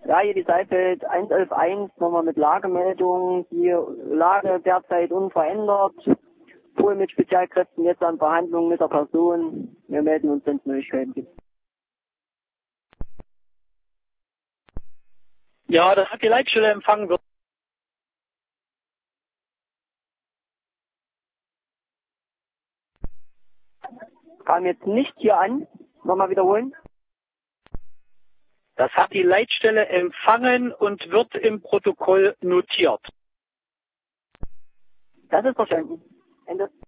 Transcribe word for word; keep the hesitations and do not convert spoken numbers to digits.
Ja, hier die Seifeld eins eins eins, nochmal mit Lagemeldung. Die Lage derzeit unverändert. Pool mit Spezialkräften jetzt an Verhandlungen mit der Person. Wir melden uns, wenn es Neuigkeiten gibt. Ja, das hat die Leitstelle empfangen wird. Kam jetzt nicht hier an. Nochmal wiederholen. Das hat die Leitstelle empfangen und wird im Protokoll notiert. Das ist verstanden. Ende.